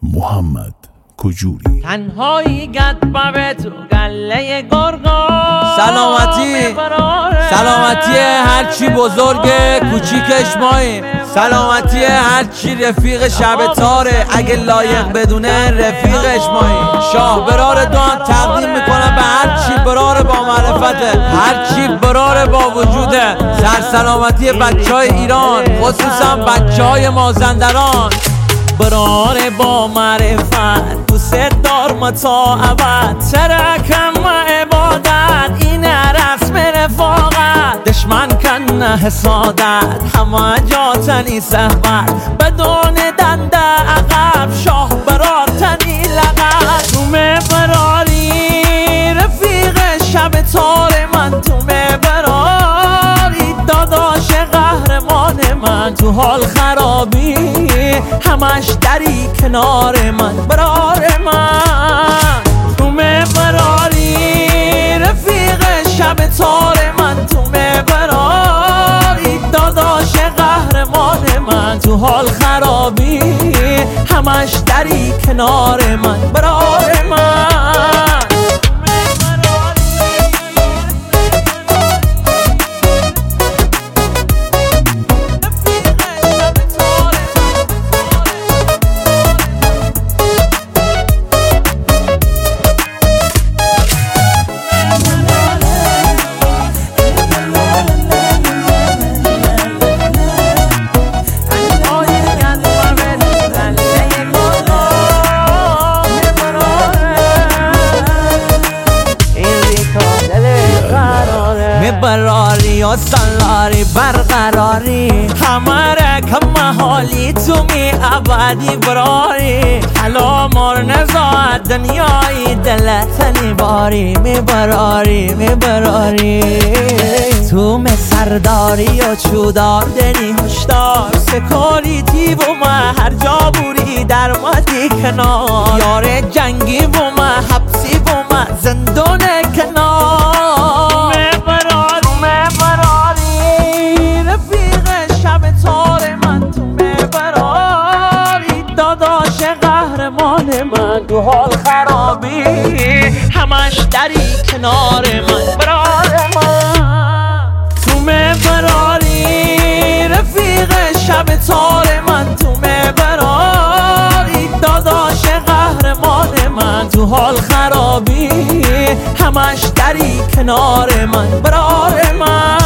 محمد کجوری تنهایی گد به تو گله گرگا سلامتی هرچی بزرگه کوچیکش ماییم، سلامتی هرچی رفیق شب تاره اگه لایق بدونه رفیقش ماییم. شاه برار دان تقدیم میکنم به هرچی برار با معرفته، هرچی برار با وجوده. سلامتی بچه های ایران خصوصا بچه های مازندران. برار با معرفت دوست دار مطاعبت، ترکم و عبادت این رسم رفاقت. دشمن کن حسادت همه جا تنی صحبت، بدون دنده عقب شاه برار تنی لغت. تو براری رفیق شب تار من، تو براری داداش قهرمان من. تو حال خرابی همش دری کنار من، برار من. تو براری رفیق شب تار من، تو براری داداش قهرمان من. تو حال خرابی همش دری کنار من، برار من. براری و سالاری برقراری همه رکم حالی تو می ابدی براری. حالا مار نزاد دنیای دلتنی باری می براری. تو می سرداری و چودار دنی هشدار، سکوریتی و ما هر جا بوری در مدی کنار. یار جنگی و ما حبسی و ما زندون کنار. من تو حال خرابی همش دری کنار من، برار من. تو براری رفیق شب تار من، تو براری داداش قهرمان من. تو حال خرابی همش دری کنار من، برار من.